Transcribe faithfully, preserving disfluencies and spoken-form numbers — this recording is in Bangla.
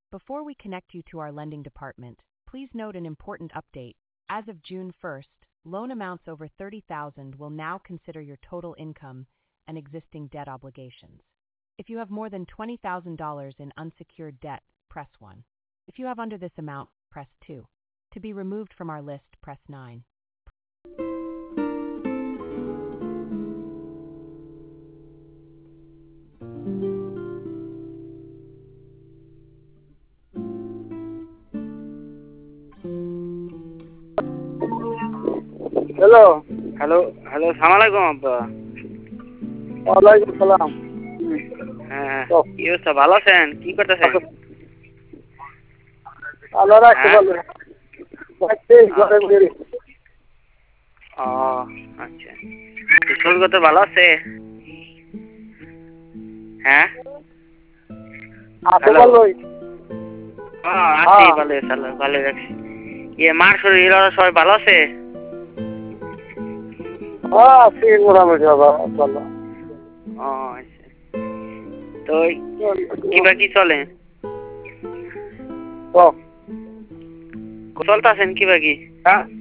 Before we connect you to our lending department, please note an important update. As of June first, loan amounts over thirty thousand dollars will now consider your total income and existing debt obligations. If you have more than twenty thousand dollars in unsecured debt, press one. If you have under this amount, press two. To be removed from our list, press nine. Hello hello hello সালাম আলাইকুম আব্বা। ওয়ালাইকুম সালাম। হ্যাঁ কি অবস্থা, ভালো আছেন? কি করতেছেন? আল্লাহ রাখতে ভালো। ঘরে ঘুরে ও আচ্ছা, শরীর কত ভালো আছে? হ্যাঁ আছে ভালোই। হ্যাঁ আছি ভালো, ভালো ভালো রাখছি। ইয়ে মার শরীর সবাই ভালো আছে? হ্যাঁ আছি মোটামুটি ভালো। ও আচ্ছা, তো কিবা কি চলে? তো চলতেছেন কিবা কি? হ্যাঁ